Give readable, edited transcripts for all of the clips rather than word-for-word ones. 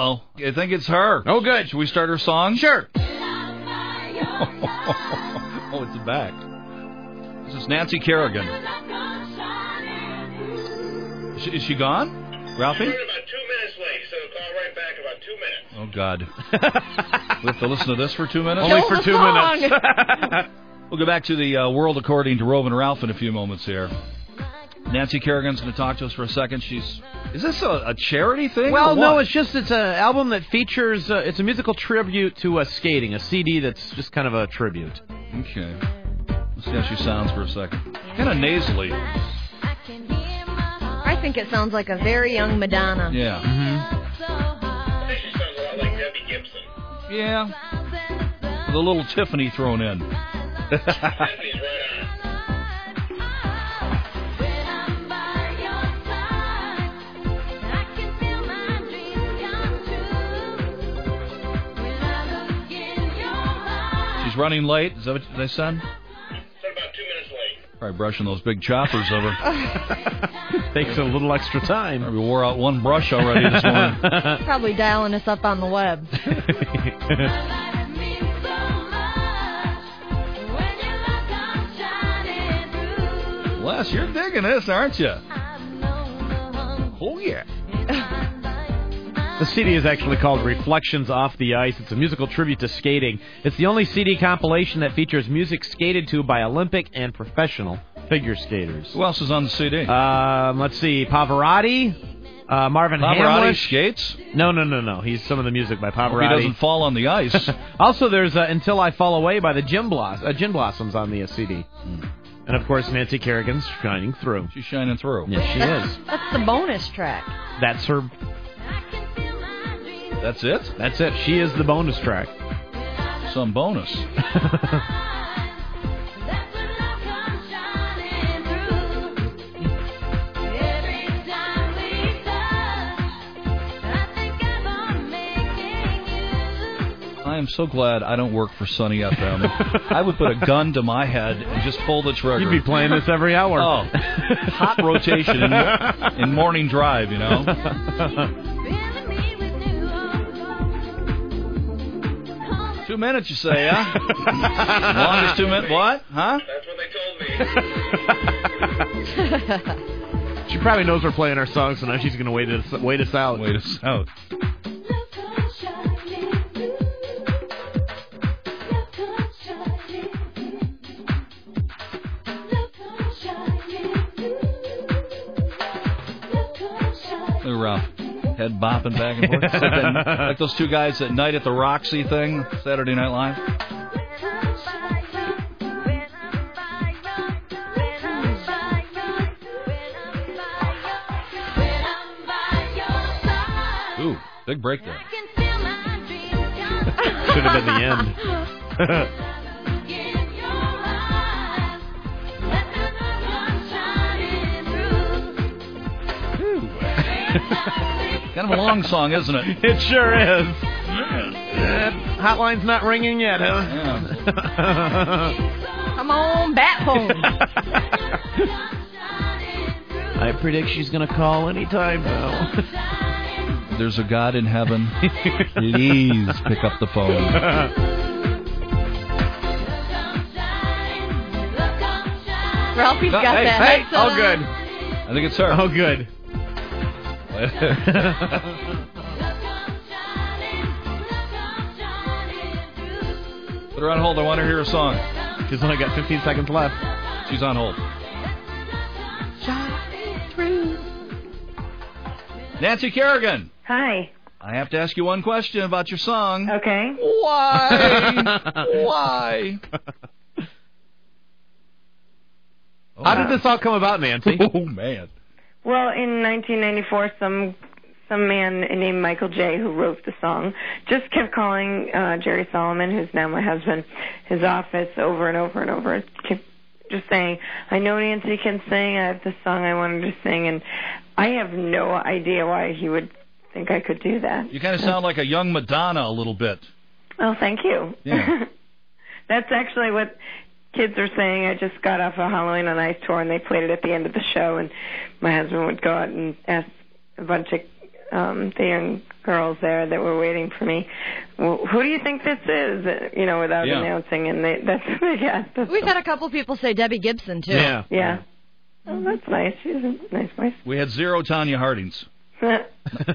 Uh-oh. I think it's her. Oh, good. Should we start her song? Sure. Oh, it's back. This is Nancy Kerrigan. Is she gone? Ralphie? We're about 2 minutes late, so call right back about 2 minutes. Oh, God. We have to listen to this for 2 minutes? Only for 2 minutes. We'll go back to the world according to Rove and Ralph in a few moments here. Nancy Kerrigan's going to talk to us for a second. Is this a charity thing? Well, no, it's an album that features, it's a musical tribute to skating, a CD that's just kind of a tribute. Okay. Let's see how she sounds for a second. Kind of nasally. I think it sounds like a very young Madonna. Yeah. I think she sounds a lot like Debbie Gibson. Yeah. With a little Tiffany thrown in. Tiffany's right on. She's running late. Is that what they said? So about 2 minutes late. Probably brushing those big choppers over. Takes a little extra time. Probably wore out one brush already this morning. Probably dialing us up on the web. Les, you're digging this, aren't you? Oh, yeah. The CD is actually called Reflections Off the Ice. It's a musical tribute to skating. It's the only CD compilation that features music skated to by Olympic and professional figure skaters. Who else is on the CD? Let's see. Pavarotti, Marvin Pavarotti Hamlish. skates? No. He's some of the music by Pavarotti. Hope he doesn't fall on the ice. Also, there's Until I Fall Away by the Gin Blossoms on the CD. And, of course, Nancy Kerrigan's Shining Through. She's shining through. Yes, she is. That's the bonus track. That's her. That's it? That's it. She is the bonus track. Some bonus. I am so glad I don't work for Sunny FM. I would put a gun to my head and just pull the trigger. You'd be playing this every hour. Oh, hot rotation in morning drive, you know. 2 minutes, you say, huh? Longest 2 minutes. What? Huh? That's what they told me. She probably knows we're playing our song, so now she's going to wait us out. Wait us out. Look, Ralph. Head bopping back and forth. Like those two guys at night at the Roxy thing, Saturday Night Live. Ooh, big break there. Should have been the end. Kind of a long song, isn't it? It sure is. Hotline's not ringing yet, huh? Yeah. Come on back home. I predict she's going to call anytime now. There's a God in heaven. Please pick up the phone. Ralphie's got that headset all on. good. I think it's her. Oh, good. Put her on hold. I want to hear her song. She's only got 15 seconds left. She's on hold. Nancy Kerrigan. Hi. I have to ask you one question about your song. Okay. Why? Why? How did this all come about, Nancy? Oh, man. Well, in 1994, some man named Michael J., who wrote the song, just kept calling Jerry Solomon, who's now my husband, his office over and over and over, kept just saying, I know Nancy can sing, I have this song I wanted to sing, and I have no idea why he would think I could do that. You kind of sound like a young Madonna a little bit. Oh, thank you. Yeah. That's actually what kids are saying. I just got off a Halloween on Ice tour, and they played it at the end of the show, and my husband would go out and ask a bunch of the young girls there that were waiting for me, well, who do you think this is? Without announcing, and that's what they guessed. We've had a couple people say Debbie Gibson, too. Yeah. Oh, that's nice. She's a nice voice. We had 0 Tanya Hardings. Got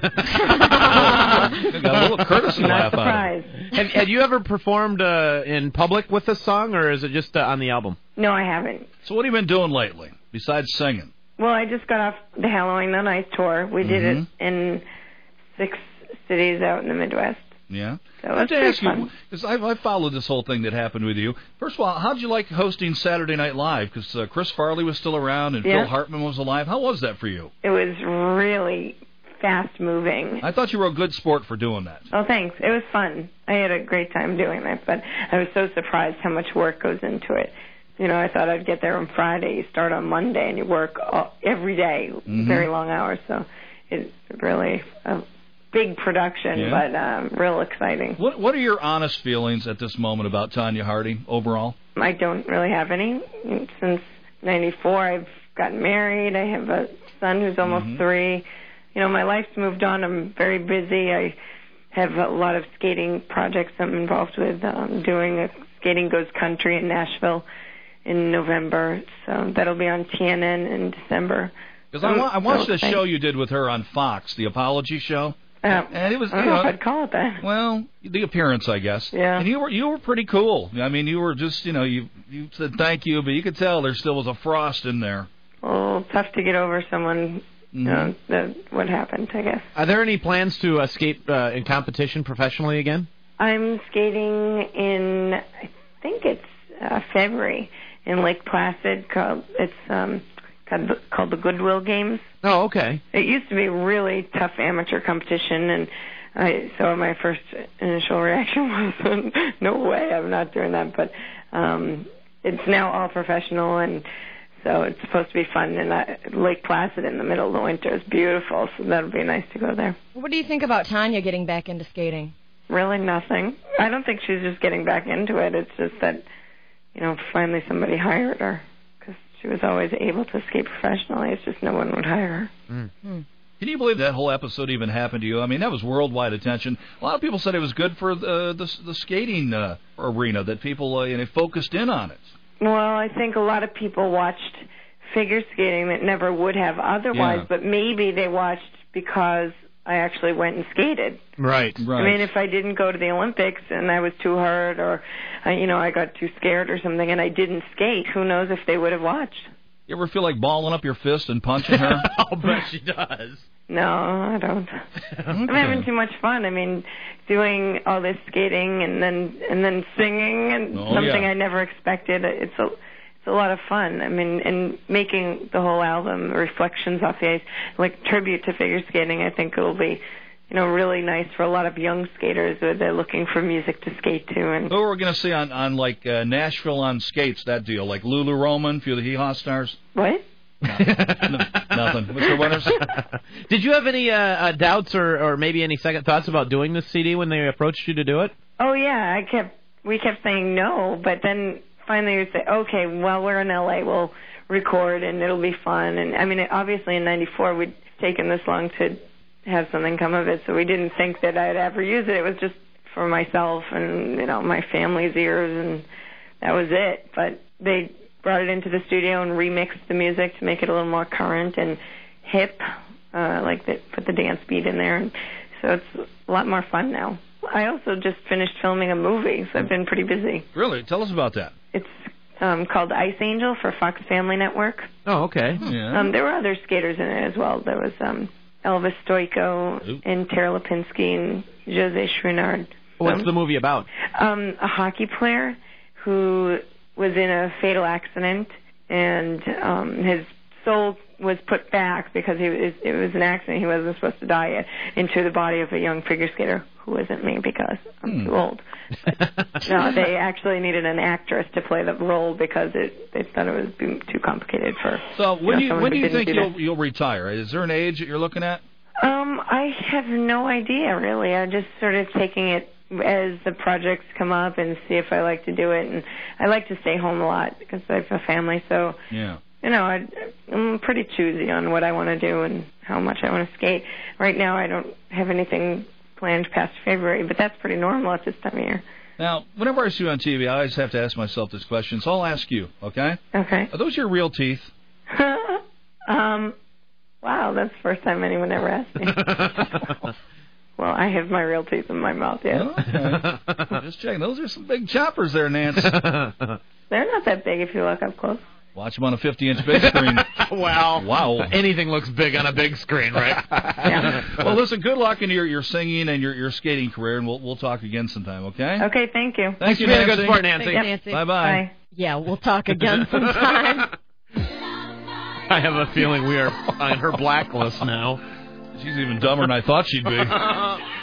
a little courtesy laugh out of it. Have you ever performed in public with this song, or is it just on the album? No, I haven't. So what have you been doing lately, besides singing? Well, I just got off the Halloween on Ice tour. We did it in 6 cities out in the Midwest. Yeah. So I have to ask you, because I followed this whole thing that happened with you. First of all, how did you like hosting Saturday Night Live? Because Chris Farley was still around and Phil Hartman was alive. How was that for you? It was really fast-moving. I thought you were a good sport for doing that. Oh, thanks. It was fun. I had a great time doing that, but I was so surprised how much work goes into it. I thought I'd get there on Friday. You start on Monday, and you work every day, very long hours. So it's really a big production, but real exciting. What are your honest feelings at this moment about Tanya Harding overall? I don't really have any. Since '94, I've gotten married. I have a son who's almost 3. My life's moved on. I'm very busy. I have a lot of skating projects I'm involved with. Doing a Skating Goes Country in Nashville in November, so that'll be on TNN in December. Because I watched the show you did with her on Fox, the Apology Show, and it was. I don't know if I'd call it that. Well, the appearance, I guess. Yeah. And you were pretty cool. I mean, you were just you said thank you, but you could tell there still was a frost in there. Well, tough to get over someone. What happened, I guess. Are there any plans to skate in competition professionally again? I'm skating in, I think it's February in Lake Placid. Called the Goodwill Games. Oh, okay. It used to be a really tough amateur competition, and so my first initial reaction was, no way, I'm not doing that. But it's now all professional, and so it's supposed to be fun. And Lake Placid in the middle of the winter is beautiful, so that'll be nice to go there. What do you think about Tanya getting back into skating? Really nothing. I don't think she's just getting back into it. It's just that, finally somebody hired her, because she was always able to skate professionally. It's just no one would hire her. Can you believe that whole episode even happened to you? I mean, that was worldwide attention. A lot of people said it was good for the skating arena, that people focused in on it. Well, I think a lot of people watched figure skating that never would have otherwise, but maybe they watched because I actually went and skated. Right. I mean, if I didn't go to the Olympics and I was too hurt or, I got too scared or something and I didn't skate, who knows if they would have watched. You ever feel like balling up your fist and punching her? I'll bet she does. No, I don't. I'm having too much fun. I mean, doing all this skating and then singing and something I never expected. It's a lot of fun. I mean, and making the whole album Reflections Off the Ice, like tribute to figure skating, I think it'll be, really nice for a lot of young skaters who are looking for music to skate to. And who are we going to see on Nashville on skates, that deal? Like Lulu Roman, a few of the Hee Haw stars? What? Nothing. Mr. Winters? Did you have any doubts or maybe any second thoughts about doing this CD when they approached you to do it? Oh, yeah. We kept saying no, but then finally we say, okay, well, we're in L.A., we'll record and it'll be fun. And I mean, obviously in '94 we'd taken this long to have something come of it, so we didn't think that I'd ever use it. It was just for myself and, my family's ears, and that was it. But they brought it into the studio and remixed the music to make it a little more current and hip, put the dance beat in there. And so it's a lot more fun now. I also just finished filming a movie, so I've been pretty busy. Really? Tell us about that. It's called Ice Angel for Fox Family Network. Oh, okay. Yeah. There were other skaters in it as well. There was Elvis Stoico and Tara Lipinski and Jose Chouinard. What's the movie about? A hockey player who was in a fatal accident, and his soul was put back because it was an accident. He wasn't supposed to die yet, into the body of a young figure skater who isn't me because I'm too old. No, they actually needed an actress to play the role because they thought it was too complicated for. So when do you think you'll retire? Is there an age that you're looking at? I have no idea really. I'm just sort of taking it as the projects come up and see if I like to do it. And I like to stay home a lot because I have a family. So yeah. I'm pretty choosy on what I want to do and how much I want to skate. Right now, I don't have anything planned past February, but that's pretty normal at this time of year. Now, whenever I see you on TV, I always have to ask myself this question, so I'll ask you, okay? Okay. Are those your real teeth? Wow, that's the first time anyone ever asked me. Well, I have my real teeth in my mouth, yes. Okay. Just checking. Those are some big choppers there, Nance. They're not that big if you look up close. Watch them on a 50-inch big screen. Wow. Anything looks big on a big screen, right? Yeah. Well, listen, good luck in your singing and your skating career, and we'll talk again sometime, okay? Okay, thank you. Thanks for being a good sport, Nancy. Thanks, Nancy. Bye-bye. Bye. Yeah, we'll talk again sometime. I have a feeling we are on her blacklist now. She's even dumber than I thought she'd be.